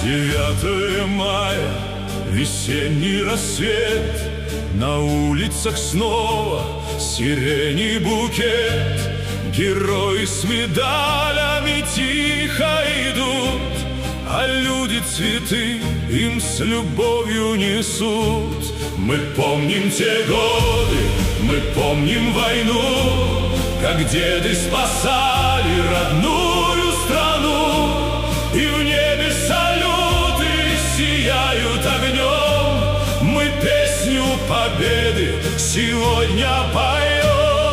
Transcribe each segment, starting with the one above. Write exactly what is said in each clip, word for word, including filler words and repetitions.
девятое мая, весенний рассвет, на улицах снова сирени букет. Герои с медалями тихо идут, а люди цветы им с любовью несут. Мы помним те годы, мы помним войну, как деды спасали родную страну. И в небе салюты сияют огнем, мы песню победы сегодня поем.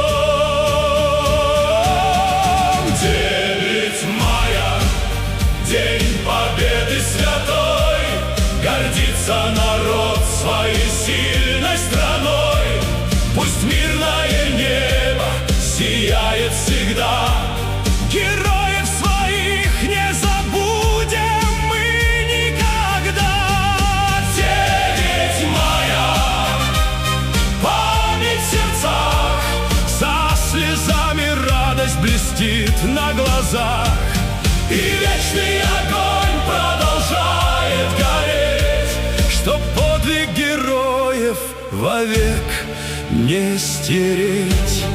Девять мая, день победы святой, гордится народ своей сильной страной. Пусть мирное небо сияет всегда, героев своих не забудем мы никогда. Девять мая, память в сердцах, за слезами радость блестит на глазах. И вечный огонь продолжает гореть, чтоб подвиг героев вовек не стереть.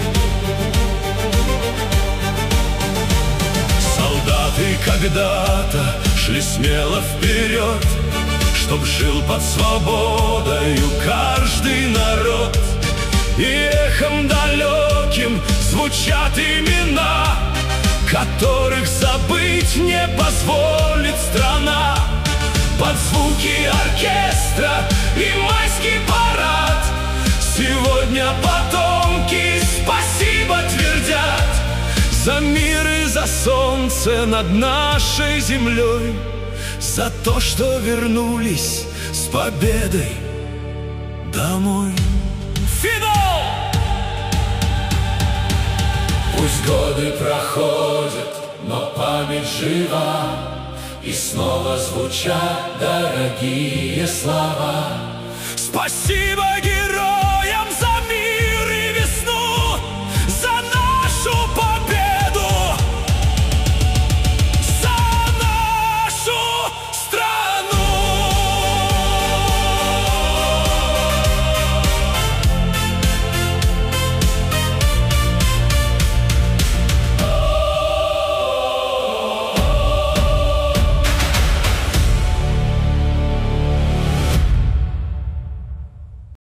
Солдаты когда-то шли смело вперед, чтоб жил под свободою каждый народ. И эхом далеким звучат имена, которых забыть не позволит страна. Под звуки оркестра и майский парад сегодня потомки спасибо твердят за мир и за солнце над нашей землей, за то, что вернулись с победой домой. Финал! Пусть годы проходят, но память жива, и снова звучат дорогие слова. Спасибо, герой!